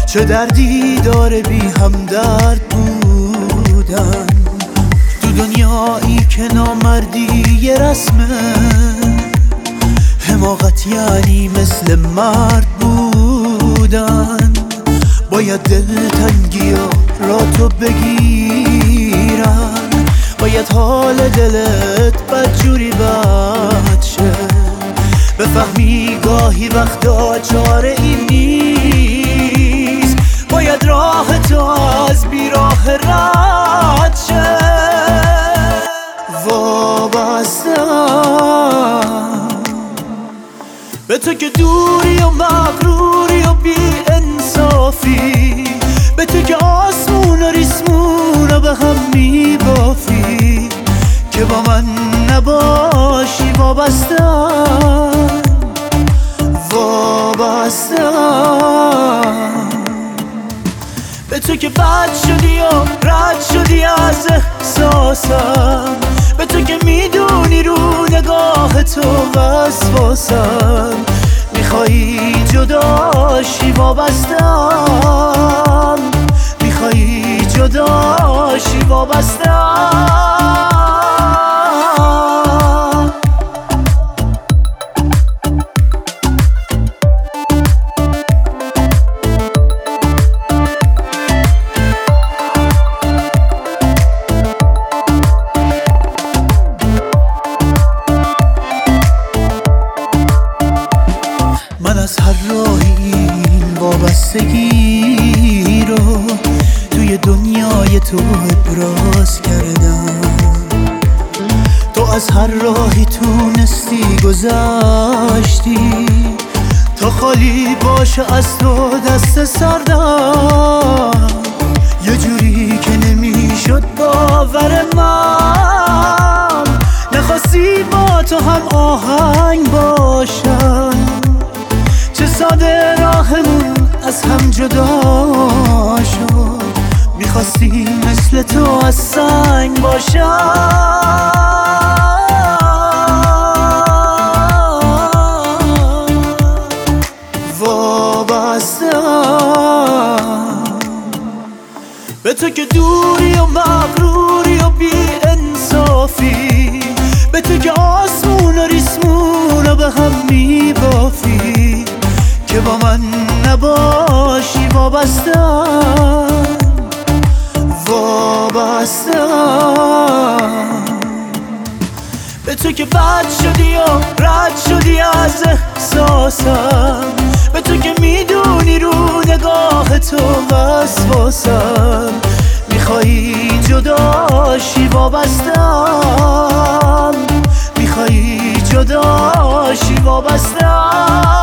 چه دردی داره بی همدرد بودن تو دنیایی که نامردی یه رسمه، حماقت یعنی مثل مرد بودن. باید دلتنگی را تو بگیرن، باید حال دلت بدجوری بد شه، بفهمی گاهی وقتا چاره ای نیست، باید راه تو از بیراه رد شه. وابستم به تو که دوری و مغروری و بی انصافی، به تو که آسمون و ریسمون رو به هم میبافی، که با من نباشی. وابستم به تو که بد شدی و رد شدی از احساسم، به تو که میدونی رو نگاه تو وسواسم، میخوایی جداشی. وابستم میخوایی جداشی. وابستم من از هر راهی این وابستگی رو توی دنیای تو ابراز کردم. تو از هر راهی تونستی گذشتی تا خالی باشه از تو دست سردم، یه جوری که نمیشد باور من، نخواستی با تو هم آهنگ باشم، چه ساده راهمون از هم جدا شد، میخواستی مثل تو از سنگ باشم. وابستم به تو که دوری و مغروری و بی انصافی، به تو که آسمون و ریسمون رو به هم میبافی، که با من نباشی. وابستم به تو که بد شدی و رد شدی از احساسم، به تو که میدونی رو نگاه تو وسواسم، میخوایی جداشی. وابستم میخوایی جداشی. وابستم